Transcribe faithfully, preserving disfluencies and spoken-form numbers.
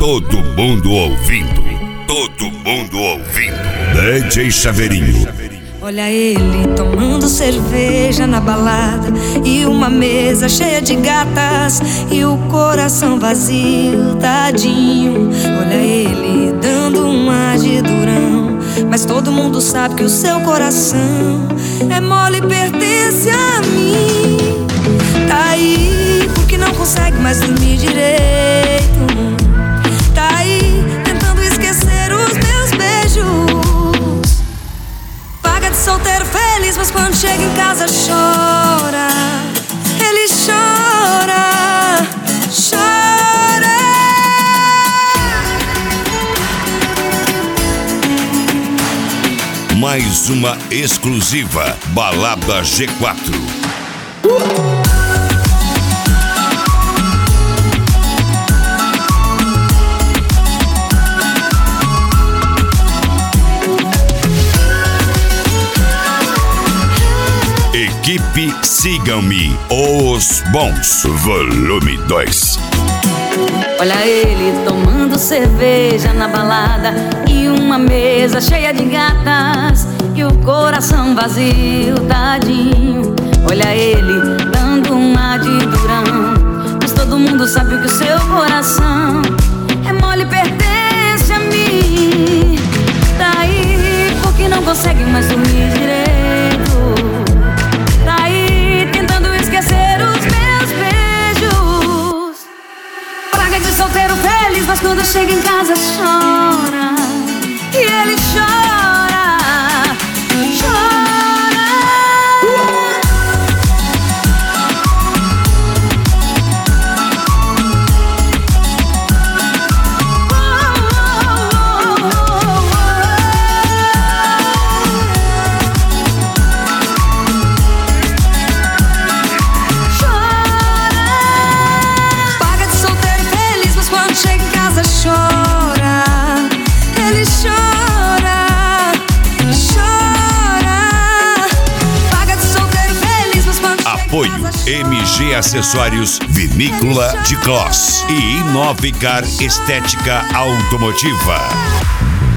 Todo mundo ouvindo. Todo mundo ouvindo. D J Chaveirinho. Olha ele tomando cerveja na balada e uma mesa cheia de gatas e o coração vazio, tadinho. Olha ele dando um ar de durão, mas todo mundo sabe que o seu coração é mole e pertence a mim. Tá aí porque não consegue mais dormir direito. Tá aí tentando esquecer os meus beijos. Paga de solteiro feliz, mas quando chega em casa chora. Ele chora, chora. Mais uma exclusiva Balada G quatro. Equipe Sigam-me, Os Bons, volume dois. Olha ele tomando cerveja na balada e uma mesa cheia de gatas e o coração vazio, tadinho. Olha ele dando um ar de durão, mas todo mundo sabe que o seu coração é mole e pertence a mim. Tá aí porque não consegue mais dormir direito. Tá aí tentando esquecer os meus beijos. Praga de solteiro feliz, mas quando chega em casa chora. E ele chora, chora. Apoio M G Acessórios, Vinícola de Clos e Inovicar Estética Automotiva.